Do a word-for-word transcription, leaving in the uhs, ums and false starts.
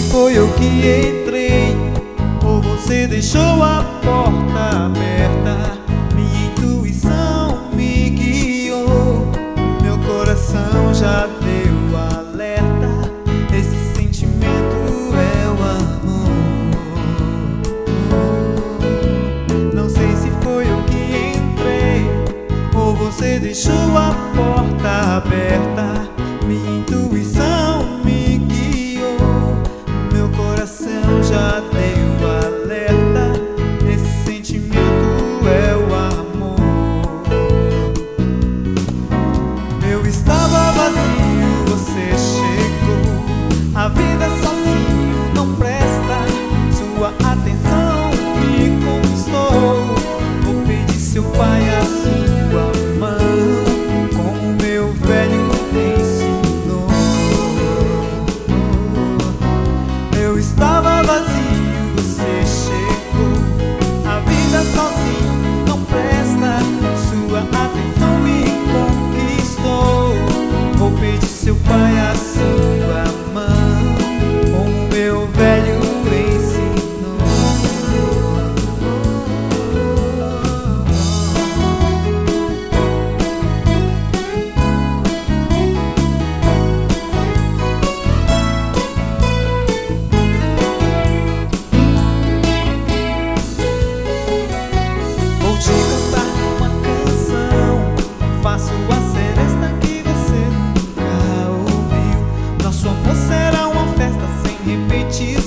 foi eu que entrei ou você deixou a porta aberta. Minha intuição me guiou, meu coração já deu alerta. Esse sentimento é o amor. Não sei se foi eu que entrei ou você deixou a porta aberta. Minha intuição me guiou, meu coração já deu alerta. Esse sentimento é o amor. Eu estava vazio, você chegou. A vida sozinho não presta, sua atenção me conquistou. Vou pedir seu pai a sua mão, como meu velho ensinou. Eu estava vazio, você chegou. A vida sozinho não presta, sua atenção me conquistou. Vou pedir seu pai a sua mão, como meu velho ensinou. Vou te cantar uma canção, faço a seresta que você nunca ouviu. Nosso amor será uma festa sem repetição.